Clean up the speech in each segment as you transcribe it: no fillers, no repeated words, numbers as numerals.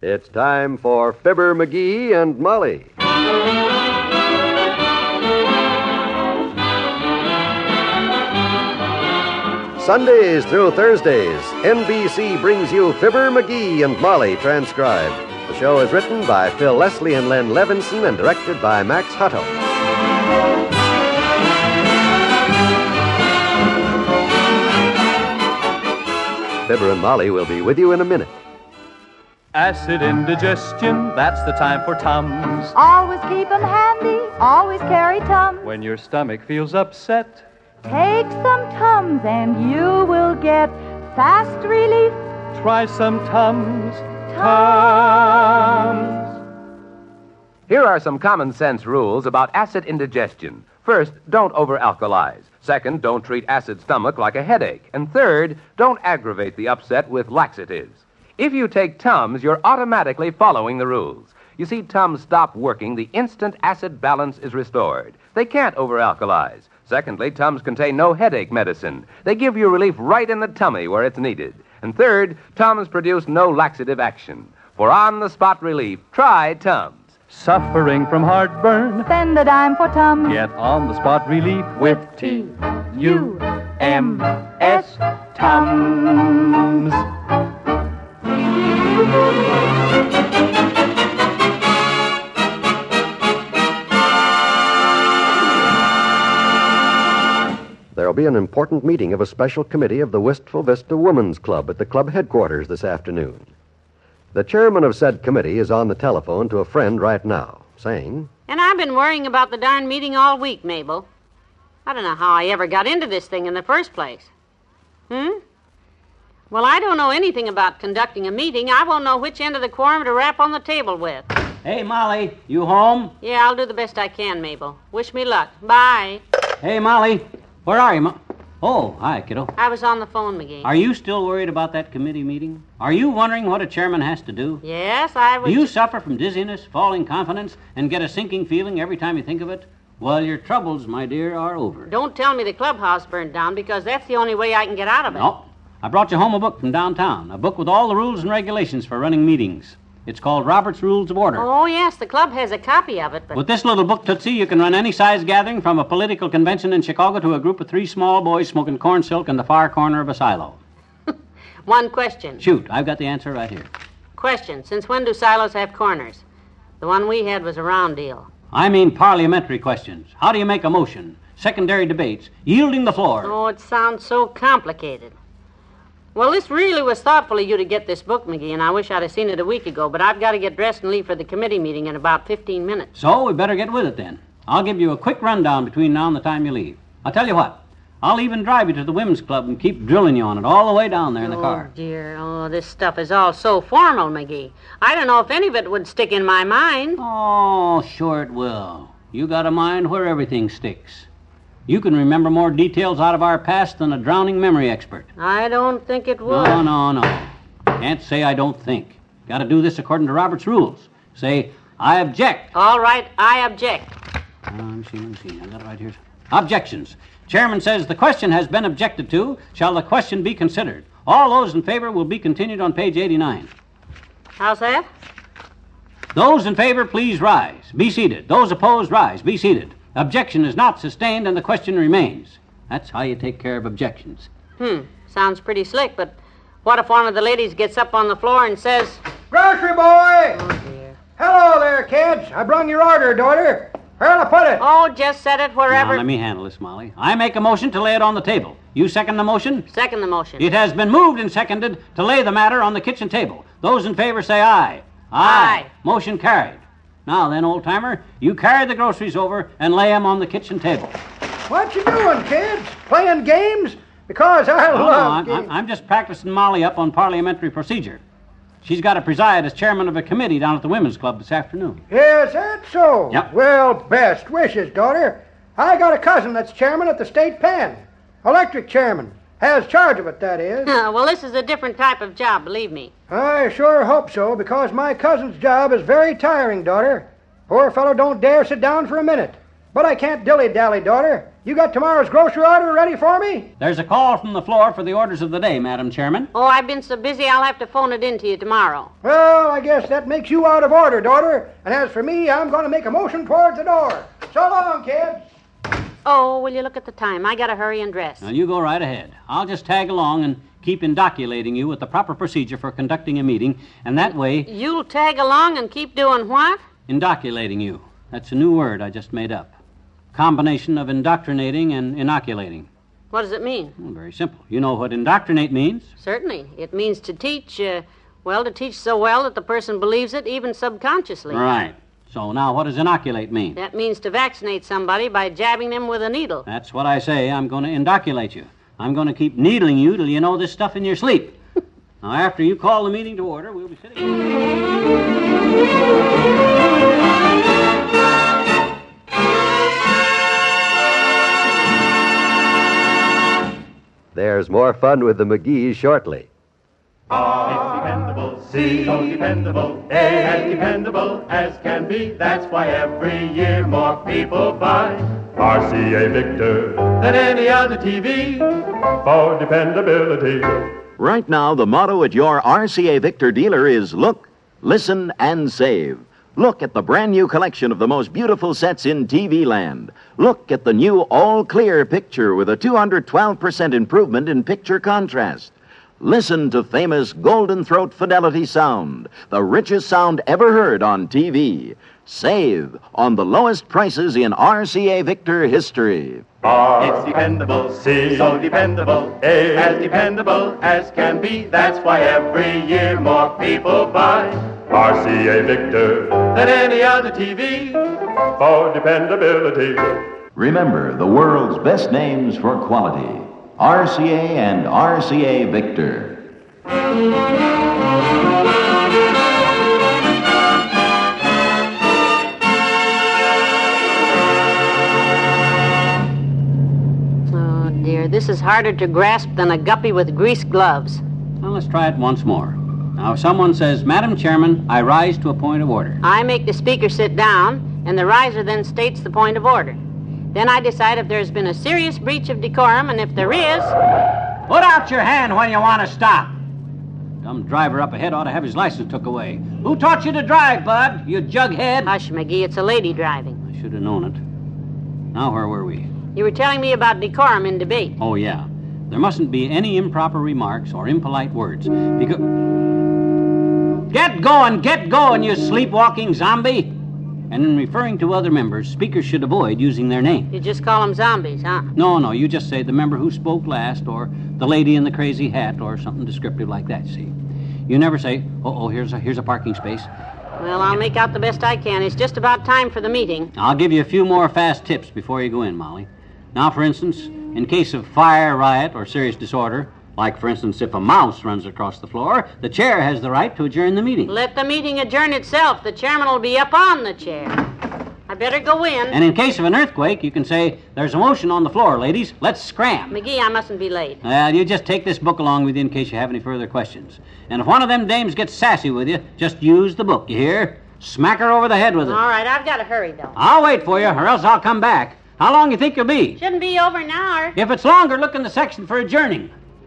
It's time for Fibber McGee and Molly. Sundays through Thursdays, NBC brings you Fibber McGee and Molly transcribed. The show is written by Phil Leslie and Len Levinson and directed by Max Hutto. Fibber and Molly will be with you in a minute. Acid indigestion, that's the time for Tums. Always keep 'em handy, always carry Tums. When your stomach feels upset, Take some Tums and you will get fast relief. try some Tums. Here are some common sense rules about acid indigestion. First, don't over-alkalize. Second, don't treat acid stomach like a headache. And third, don't aggravate the upset with laxatives. If you take Tums, you're automatically following the rules. You see, Tums stop working the instant acid balance is restored. They can't over-alkalize. Secondly, Tums contain no headache medicine. They give you relief right in the tummy where it's needed. And third, Tums produce no laxative action. For on-the-spot relief, try Tums. Suffering from heartburn, Spend a dime for Tums. get on-the-spot relief with T-U-M-S, Tums. There'll be an important meeting of a special committee of the Wistful Vista Women's Club at the club headquarters this afternoon. The chairman of said committee is on the telephone to a friend right now, saying, And I've been worrying about the darn meeting all week, Mabel. I don't know how I ever got into this thing in the first place. Well, I don't know anything about conducting a meeting. I won't know which end of the quorum to rap on the table with. Hey, Molly, you home? Yeah, I'll do the best I can, Mabel. Wish me luck. Bye. Hey, Molly, where are you, Oh, hi, kiddo. I was on the phone, McGee. Are you still worried about that committee meeting? Are you wondering what a chairman has to do? Yes, I was... Do you suffer from dizziness, falling confidence, and get a sinking feeling every time you think of it? Well, your troubles, my dear, are over. Don't tell me the clubhouse burned down, because that's the only way I can get out of it. No. I brought you home a book from downtown, a book with all the rules and regulations for running meetings. It's called Robert's Rules of Order. Oh, yes, the club has a copy of it, but... With this little book, Tootsie, you can run any size gathering from a political convention in Chicago to a group of 3 small boys smoking corn silk in the far corner of a silo. One question. Shoot, I've got the answer right here. Question. Since when do silos have corners? The one we had was a round deal. I mean parliamentary questions. How do you make a motion? Secondary debates. Yielding the floor. Oh, it sounds so complicated. Well, this really was thoughtful of you to get this book, McGee, and I wish I'd have seen it a week ago, but I've got to get dressed and leave for the committee meeting in about 15 minutes. So we better get with it then. I'll give you a quick rundown between now and the time you leave. I'll tell you what. I'll even drive you to the women's club and keep drilling you on it all the way down there in the car. Oh, dear. Oh, this stuff is all so formal, McGee. I don't know if any of it would stick in my mind. Oh, sure it will. You got a mind where everything sticks. You can remember more details out of our past than a drowning memory expert. I don't think it would. No. Can't say I don't think. Got to do this according to Robert's rules. Say, I object. All right, I object. Let me see. I got it right here. Objections. Chairman says the question has been objected to. Shall the question be considered? All those in favor will be continued on page 89. How's that? Those in favor, please rise. Be seated. Those opposed, rise. Be seated. Objection is not sustained and the question remains. That's how you take care of objections. Sounds pretty slick, but what if one of the ladies gets up on the floor and says... Grocery boy! Oh, dear. Hello there, kids. I brung your order, daughter. Where'll I put it? Oh, just set it wherever... Now, let me handle this, Molly. I make a motion to lay it on the table. You second the motion? Second the motion. It has been moved and seconded to lay the matter on the kitchen table. Those in favor say aye. Aye. Motion carried. Now then, old-timer, you carry the groceries over and lay them on the kitchen table. What you doing, kids? Playing games? Because I love games. I'm just practicing Molly up on parliamentary procedure. She's got to preside as chairman of a committee down at the Women's Club this afternoon. Is that so? Yep. Well, best wishes, daughter. I got a cousin that's chairman at the state pen. Electric chairman. Has charge of it, that is. Well, this is a different type of job, believe me. I sure hope so, because my cousin's job is very tiring, daughter. Poor fellow don't dare sit down for a minute. But I can't dilly-dally, daughter. You got tomorrow's grocery order ready for me? There's a call from the floor for the orders of the day, Madam Chairman. Oh, I've been so busy I'll have to phone it in to you tomorrow. Well, I guess that makes you out of order, daughter. And as for me, I'm going to make a motion towards the door. So long, kids. Oh, will you look at the time? I gotta hurry and dress. Now, you go right ahead. I'll just tag along and keep indoculating you with the proper procedure for conducting a meeting, and that way... You'll tag along and keep doing what? Indoculating you. That's a new word I just made up. Combination of indoctrinating and inoculating. What does it mean? Well, very simple. You know what indoctrinate means? Certainly. It means to teach, to teach so well that the person believes it, even subconsciously. Right. So now what does inoculate mean? That means to vaccinate somebody by jabbing them with a needle. That's what I say. I'm going to inoculate you. I'm going to keep needling you till you know this stuff in your sleep. Now, after you call the meeting to order, we'll be sitting... There's more fun with the McGees shortly. It's dependable, C, so dependable, A, as dependable as can be. That's why every year more people buy RCA Victor than any other TV for dependability. Right now, the motto at your RCA Victor dealer is look, listen, and save. Look at the brand new collection of the most beautiful sets in TV land. Look at the new all-clear picture with a 212% improvement in picture contrast. Listen to famous Golden Throat Fidelity sound, the richest sound ever heard on TV. Save on the lowest prices in RCA Victor history. It's dependable, C, so dependable, A, as dependable as can be. That's why every year more people buy RCA Victor than any other TV for dependability. Remember the world's best names for quality. RCA and RCA Victor. Oh, dear. This is harder to grasp than a guppy with greased gloves. Well, let's try it once more. Now, if someone says, Madam Chairman, I rise to a point of order. I make the speaker sit down, and the riser then states the point of order. Then I decide if there's been a serious breach of decorum, and if there is... Put out your hand when you want to stop. Dumb driver up ahead ought to have his license took away. Who taught you to drive, Bud? You jughead. Hush, McGee, it's a lady driving. I should have known it. Now, where were we? You were telling me about decorum in debate. Oh, yeah. There mustn't be any improper remarks or impolite words. Because... Get going, you sleepwalking zombie! And in referring to other members, speakers should avoid using their name. You just call them zombies, huh? No, you just say the member who spoke last, or the lady in the crazy hat, or something descriptive like that, see? You never say, here's a parking space. Well, I'll make out the best I can. It's just about time for the meeting. I'll give you a few more fast tips before you go in, Molly. Now, for instance, in case of fire, riot, or serious disorder, like, for instance, if a mouse runs across the floor, the chair has the right to adjourn the meeting. Let the meeting adjourn itself. The chairman will be up on the chair. I better go in. And in case of an earthquake, you can say, there's a motion on the floor, ladies. Let's scram. McGee, I mustn't be late. Well, you just take this book along with you in case you have any further questions. And if one of them dames gets sassy with you, just use the book, you hear? Smack her over the head with it. All right, I've got to hurry, though. I'll wait for you, or else I'll come back. How long do you think you'll be? Shouldn't be over an hour. If it's longer, look in the section for adjourning.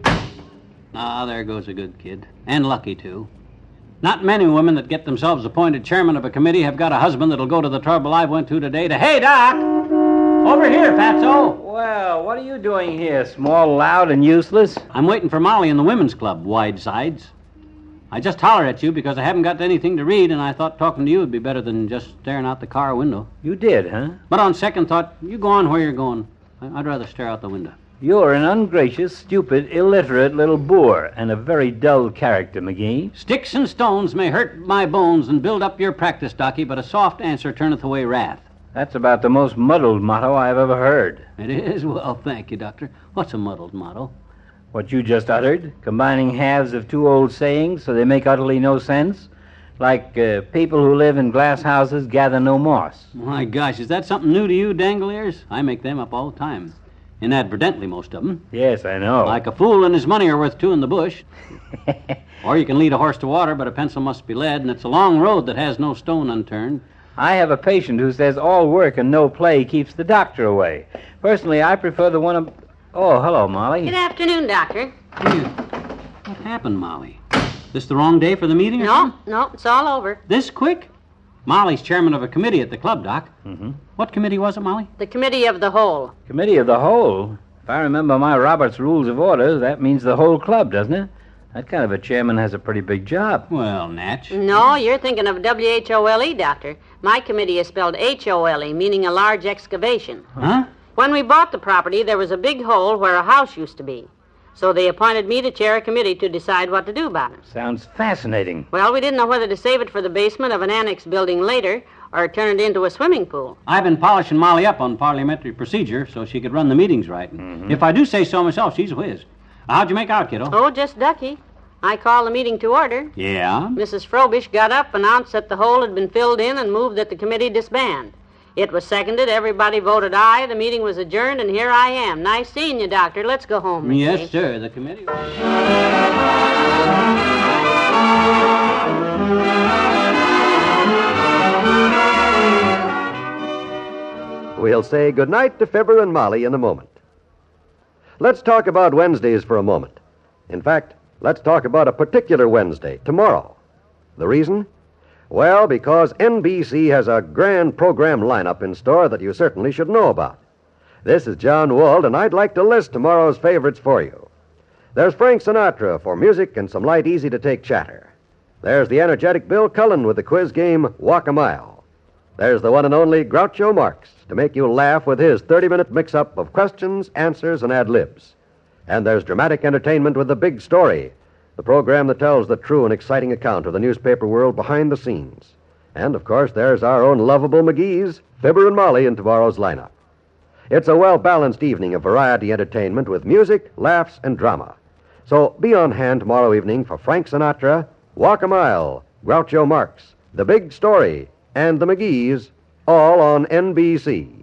Ah, there goes a good kid. And lucky, too. Not many women that get themselves appointed chairman of a committee have got a husband that'll go to the trouble I went to today to, hey, Doc! Over here, Fatso! Well, what are you doing here, small, loud, and useless? I'm waiting for Molly in the women's club, Wide Sides. I just hollered at you because I haven't got anything to read, and I thought talking to you would be better than just staring out the car window. You did, huh? But on second thought, you go on where you're going. I'd rather stare out the window. You're an ungracious, stupid, illiterate little boor, and a very dull character, McGee. Sticks and stones may hurt my bones and build up your practice, Docky, but a soft answer turneth away wrath. That's about the most muddled motto I've ever heard. It is? Well, thank you, Doctor. What's a muddled motto? What you just uttered, combining halves of two old sayings so they make utterly no sense. Like people who live in glass houses gather no moss. My gosh, is that something new to you, Dangle Ears? I make them up all the time. Inadvertently, most of them. Yes, I know. Like a fool and his money are worth two in the bush. Or you can lead a horse to water, but a pencil must be lead, and it's a long road that has no stone unturned. I have a patient who says all work and no play keeps the doctor away. Personally, I prefer the one of... Oh, hello, Molly. Good afternoon, Doctor. What happened, Molly? This the wrong day for the meeting or No, something? no, it's all over. This quick? Molly's chairman of a committee at the club, Doc. Mm-hmm. What committee was it, Molly? The Committee of the Whole. Committee of the Whole? If I remember my Robert's Rules of Order, that means the whole club, doesn't it? That kind of a chairman has a pretty big job. Well, Natch. No, you're thinking of W-H-O-L-E, Doctor. My committee is spelled H-O-L-E, meaning a large excavation. Huh? When we bought the property, there was a big hole where a house used to be. So they appointed me to chair a committee to decide what to do about it. Sounds fascinating. Well, we didn't know whether to save it for the basement of an annex building later or turn it into a swimming pool. I've been polishing Molly up on parliamentary procedure so she could run the meetings right. Mm-hmm. If I do say so myself, she's a whiz. How'd you make out, kiddo? Oh, just ducky. I called the meeting to order. Yeah? Mrs. Frobish got up, announced that the hole had been filled in, and moved that the committee disband. It was seconded. Everybody voted aye. The meeting was adjourned, and here I am. Nice seeing you, Doctor. Let's go home. Yes, sir. The committee... We'll say goodnight to Fibber and Molly in a moment. Let's talk about Wednesdays for a moment. In fact, let's talk about a particular Wednesday, tomorrow. The reason? Well, because NBC has a grand program lineup in store that you certainly should know about. This is John Wald, and I'd like to list tomorrow's favorites for you. There's Frank Sinatra for music and some light, easy-to-take chatter. There's the energetic Bill Cullen with the quiz game Walk a Mile. There's the one and only Groucho Marx to make you laugh with his 30-minute mix-up of questions, answers, and ad-libs. And there's dramatic entertainment with The Big Story, the program that tells the true and exciting account of the newspaper world behind the scenes. And, of course, there's our own lovable McGee's, Fibber and Molly in tomorrow's lineup. It's a well-balanced evening of variety entertainment with music, laughs, and drama. So be on hand tomorrow evening for Frank Sinatra, Walk a Mile, Groucho Marx, The Big Story, and the McGee's, all on NBC.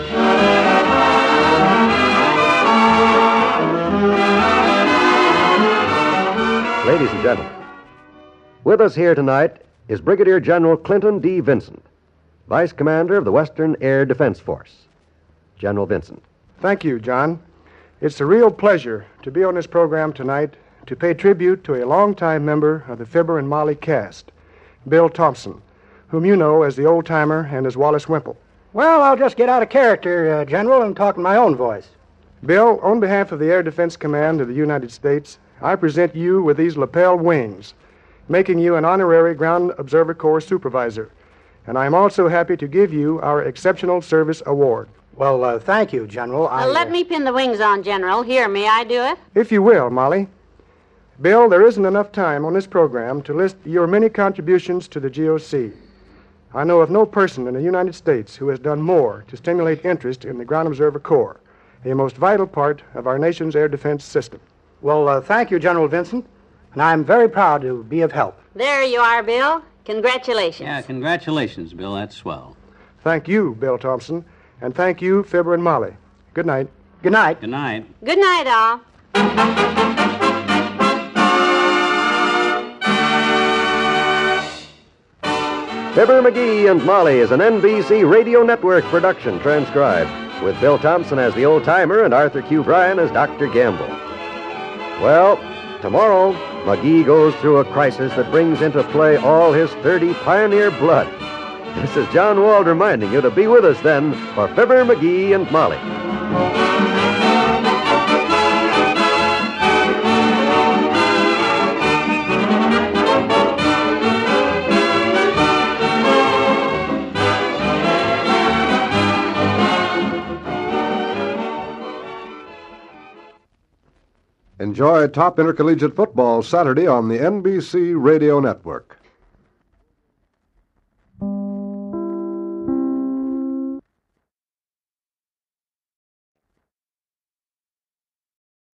Ladies and gentlemen, with us here tonight is Brigadier General Clinton D. Vincent, Vice Commander of the Western Air Defense Force. General Vincent. Thank you, John. It's a real pleasure to be on this program tonight to pay tribute to a longtime member of the Fibber and Molly cast, Bill Thompson, whom you know as the old-timer and as Wallace Wimple. Well, I'll just get out of character, General, and talk in my own voice. Bill, on behalf of the Air Defense Command of the United States, I present you with these lapel wings, making you an honorary Ground Observer Corps supervisor. And I'm also happy to give you our Exceptional Service Award. Well, thank you, General. Let me pin the wings on, General. Here, may I do it? If you will, Molly. Bill, there isn't enough time on this program to list your many contributions to the GOC. I know of no person in the United States who has done more to stimulate interest in the Ground Observer Corps, a most vital part of our nation's air defense system. Well, thank you, General Vincent, and I'm very proud to be of help. There you are, Bill. Congratulations. Yeah, congratulations, Bill. That's swell. Thank you, Bill Thompson, and thank you, Fibber and Molly. Good night. Good night. Good night. Good night, all. Fibber, McGee, and Molly is an NBC Radio Network production transcribed, with Bill Thompson as the old-timer and Arthur Q. Bryan as Dr. Gamble. Well, tomorrow, McGee goes through a crisis that brings into play all his 30 pioneer blood. This is John Wald reminding you to be with us then for Fibber, McGee, and Molly. Enjoy top intercollegiate football Saturday on the NBC Radio Network.